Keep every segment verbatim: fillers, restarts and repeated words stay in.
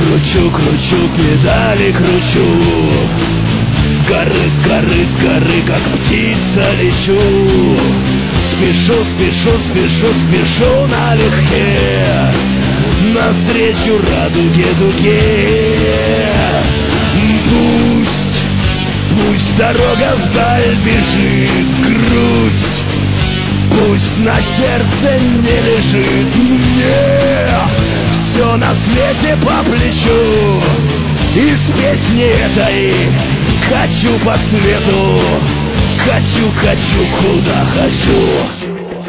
кручу, кручу, педали кручу. С горы, с горы, с горы, как птица лечу. Спешу, спешу, спешу, спешу налегке навстречу радуге дуге. Пусть, пусть дорога вдаль бежит, грусть пусть на сердце не лежит. Мне все на свете по плечу, и с песни этой хочу по свету. Хочу, хочу, куда хочу.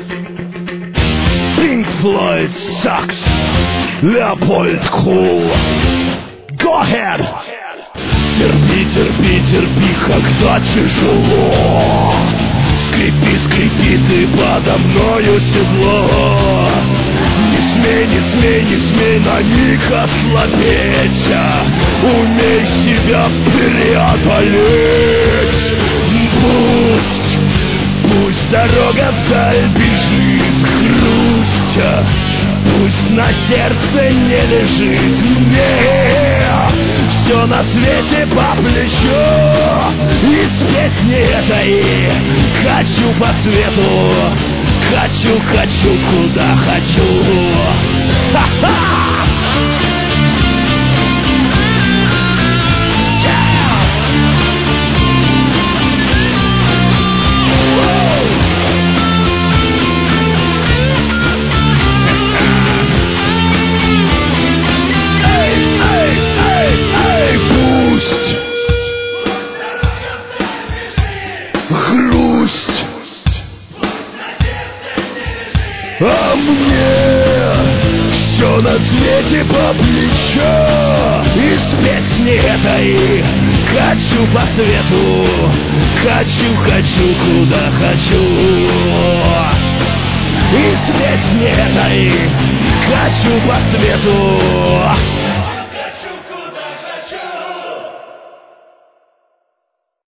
Pink Floyd sucks. Leopold Cool. Go ahead. Терпи, терпи, терпи, когда тяжело. Скрипи, скрипи ты подо мною седло. Не смей, не смей, не смей на них ослабеть. Умей себя преодолеть. Пусть, пусть дорога вдаль бежит, грусть пусть на сердце не лежит. Мне все на свете по плечу, и с песни этой хочу по свету. Хочу, хочу, куда хочу. Ха-ха! Грусть, а мне все на свете по плечу, и с песни этой хочу по свету. Хочу, хочу, куда хочу. И с песни этой хочу по свету.